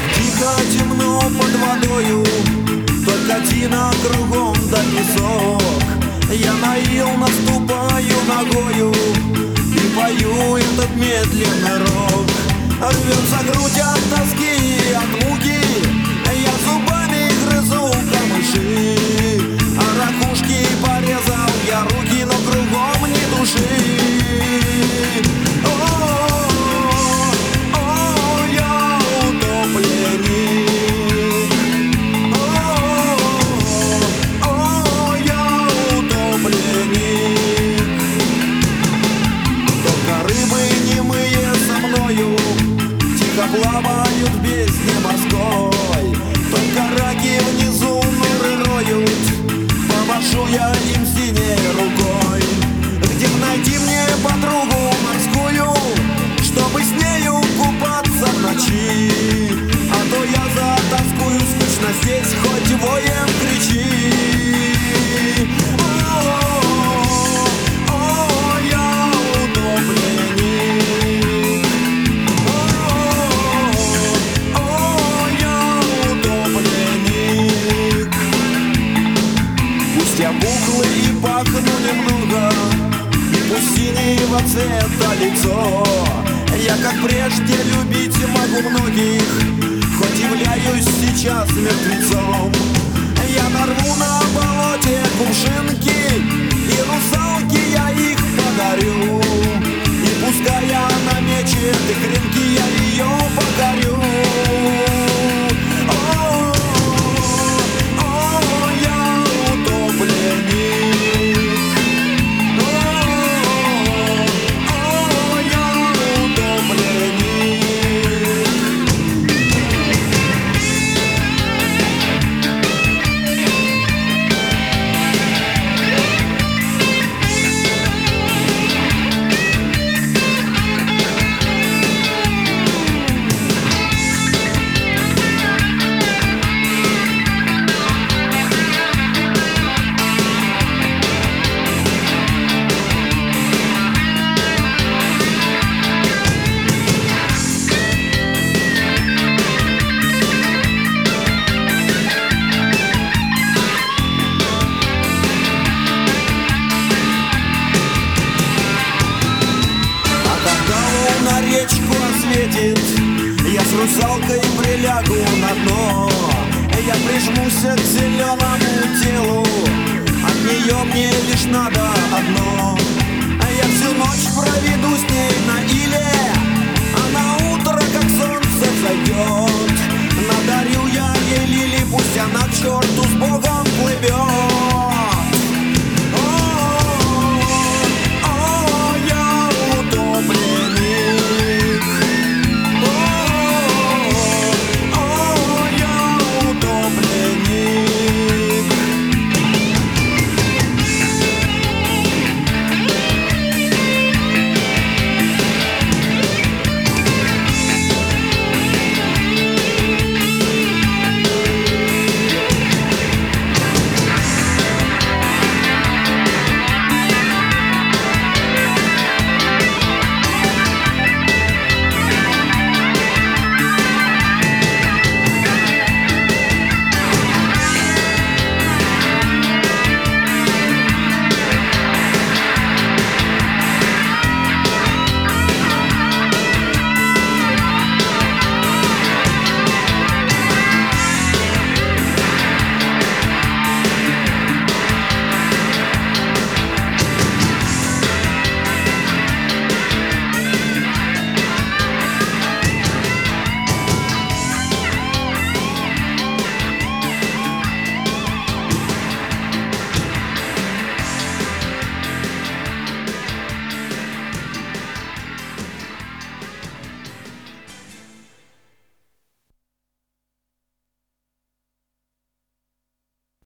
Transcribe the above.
Тихо, темно под водою, только тина кругом да песок. Я на ил наступаю ногою и пою этот медленный рок. Рвется грудь от тоски и от муки, я зубами грызу камыши. А ракушки порезал я руки, но кругом ни души. Плавают в бездне морской, только раки внизу норы роют. Помашу я им синей рукой. Где б найти мне подругу морскую, чтобы с нею купаться в ночи? А то я затаскую, скучно здесь, хоть воем кричи. Я пухлый и пахну немного, и пусть синего цвета лицо. Я, как прежде, любить могу многих, хоть являюсь сейчас мертвецом. Я нарву на болоте кувшинки, и русалке я их подарю. И пускай она мечет и кринки, я ее покорю. Речку осветит, я с русалкой прилягу на дно. Я прижмусь к зеленому телу, от нее мне лишь надо одно. Я всю ночь проведу с ней на иле, а на утро, как солнце зайдет,